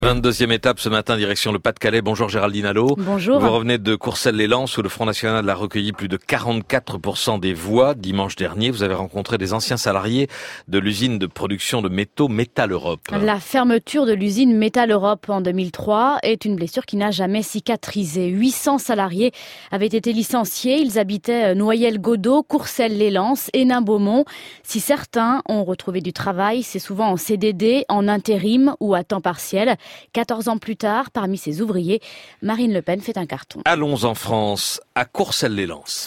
22e étape ce matin, direction le Pas-de-Calais. Bonjour Géraldine Allot. Bonjour. Vous revenez de Courcelles-lès-Lens où le Front National a recueilli plus de 44% des voix dimanche dernier. Vous avez rencontré des anciens salariés de l'usine de production de métaux Métal Europe. La fermeture de l'usine Métal Europe en 2003 est une blessure qui n'a jamais cicatrisé. 800 salariés avaient été licenciés. Ils habitaient Noyelles-Godault, Courcelles-lès-Lens, Hénin-Beaumont. Si certains ont retrouvé du travail, c'est souvent en CDD, en intérim ou à temps partiel. 14 ans plus tard, parmi ces ouvriers, Marine Le Pen fait un carton. Allons en France, à Courcelles-lès-Lens.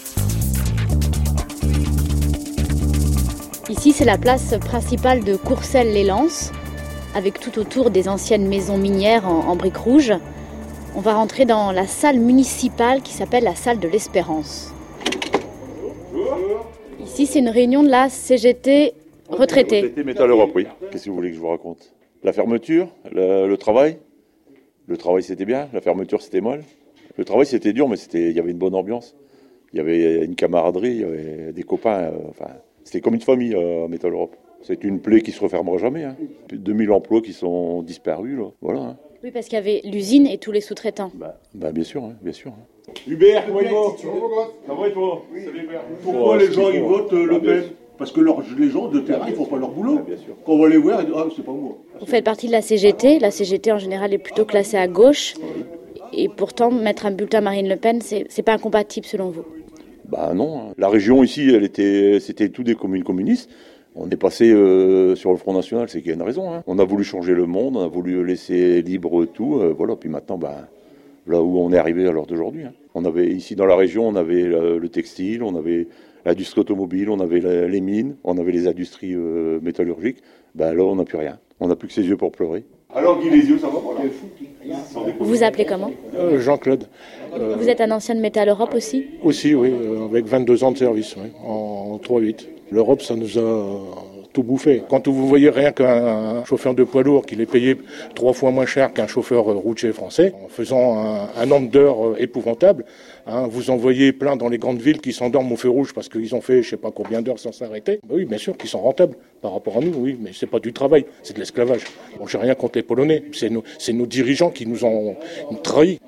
Ici, c'est la place principale de Courcelles-lès-Lens, avec tout autour des anciennes maisons minières en briques rouges. On va rentrer dans la salle municipale qui s'appelle la salle de l'Espérance. Ici, c'est une réunion de la CGT retraitée. CGT Métal Europe, oui. Qu'est-ce que vous voulez que je vous raconte ? La fermeture, le travail. Le travail, c'était bien. La fermeture, c'était mal. Le travail, c'était dur, mais il y avait une bonne ambiance. Il y avait une camaraderie, il y avait des copains. C'était comme une famille à Métal Europe. C'est une plaie qui se refermera jamais. Hein. Plus de 2000 emplois qui sont disparus. Là. Voilà. Hein. Oui, parce qu'il y avait l'usine et tous les sous-traitants. Bien sûr, hein, bien sûr. Hubert, comment il va ? Ça va et toi ? Pourquoi les gens ils votent Le Pen ? Parce que les gens de terrain, ils font pas leur boulot. Quand on va les voir, ils disent « Ah, c'est pas moi ». Vous faites partie de la CGT. La CGT, en général, est plutôt classée à gauche. Et pourtant, mettre un bulletin Marine Le Pen, c'est pas incompatible selon vous ? Non. La région ici, c'était tout des communes communistes. On est passé sur le Front National, c'est qu'il y a une raison. Hein. On a voulu changer le monde, on a voulu laisser libre tout. Voilà. Puis maintenant, là où on est arrivé à l'heure d'aujourd'hui. Hein. On avait ici dans la région, on avait le textile, on avait l'industrie automobile, on avait les mines, on avait les industries métallurgiques. Là, on n'a plus rien. On n'a plus que ses yeux pour pleurer. Alors, Guy, les yeux, ça va pas là ? Vous vous appelez comment ? Jean-Claude. Vous êtes un ancien de Métal Europe aussi ? Aussi, oui, avec 22 ans de service, oui, en 3-8. L'Europe, ça nous a tout bouffé. Quand vous voyez rien qu'un chauffeur de poids lourd, qu'il est payé 3 fois moins cher qu'un chauffeur routier français, en faisant un nombre d'heures épouvantable, hein, vous en voyez plein dans les grandes villes qui s'endorment au feu rouge parce qu'ils ont fait je sais pas combien d'heures sans s'arrêter. Oui, bien sûr qu'ils sont rentables par rapport à nous, oui, mais c'est pas du travail, c'est de l'esclavage. Bon, j'ai rien contre les Polonais, c'est nos dirigeants qui nous ont trahis.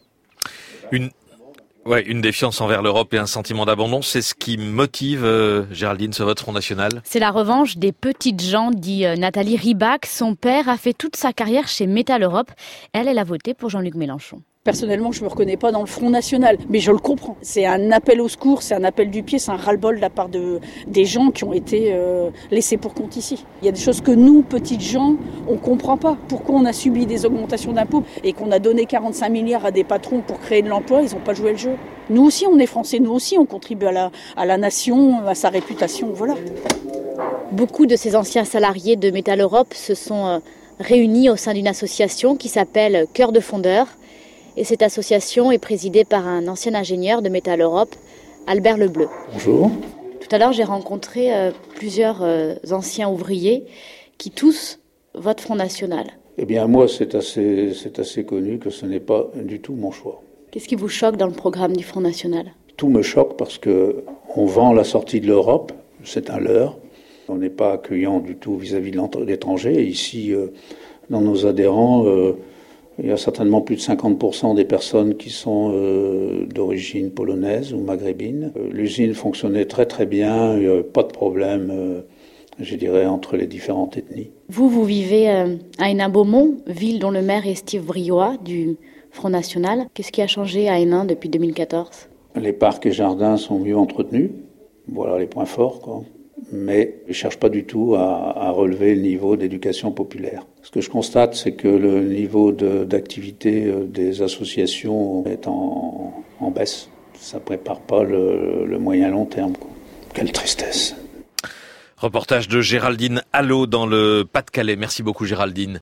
Une défiance envers l'Europe et un sentiment d'abandon, c'est ce qui motive, Géraldine, ce vote Front National. C'est la revanche des petites gens, dit Nathalie Ribach. Son père a fait toute sa carrière chez Métal Europe. Elle a voté pour Jean-Luc Mélenchon. Personnellement, je ne me reconnais pas dans le Front National, mais je le comprends. C'est un appel au secours, c'est un appel du pied, c'est un ras-le-bol de la part des gens qui ont été laissés pour compte ici. Il y a des choses que nous, petites gens, on ne comprend pas. Pourquoi on a subi des augmentations d'impôts et qu'on a donné 45 milliards à des patrons pour créer de l'emploi, ils n'ont pas joué le jeu. Nous aussi, on est Français, nous aussi, on contribue à la nation, à sa réputation, voilà. Beaucoup de ces anciens salariés de Métal Europe se sont réunis au sein d'une association qui s'appelle Cœur de Fondeur. Et cette association est présidée par un ancien ingénieur de Métal Europe, Albert Lebleu. Bonjour. Tout à l'heure, j'ai rencontré plusieurs anciens ouvriers qui tous votent Front National. Eh bien, moi, c'est assez connu que ce n'est pas du tout mon choix. Qu'est-ce qui vous choque dans le programme du Front National ? Tout me choque parce qu'on vend la sortie de l'Europe, c'est un leurre. On n'est pas accueillant du tout vis-à-vis de l'étranger. Et ici, dans nos adhérents, il y a certainement plus de 50% des personnes qui sont d'origine polonaise ou maghrébine. L'usine fonctionnait très très bien, il n'y avait pas de problème, je dirais, entre les différentes ethnies. Vous vivez à Hénin-Beaumont, ville dont le maire est Steve Briois du Front National. Qu'est-ce qui a changé à Hénin depuis 2014 ? Les parcs et jardins sont mieux entretenus, voilà les points forts, quoi. Mais je ne cherche pas du tout à relever le niveau d'éducation populaire. Ce que je constate, c'est que le niveau d'activité des associations est en baisse. Ça ne prépare pas le moyen long terme, quoi. Quelle tristesse. Reportage de Géraldine Allot dans le Pas-de-Calais. Merci beaucoup Géraldine.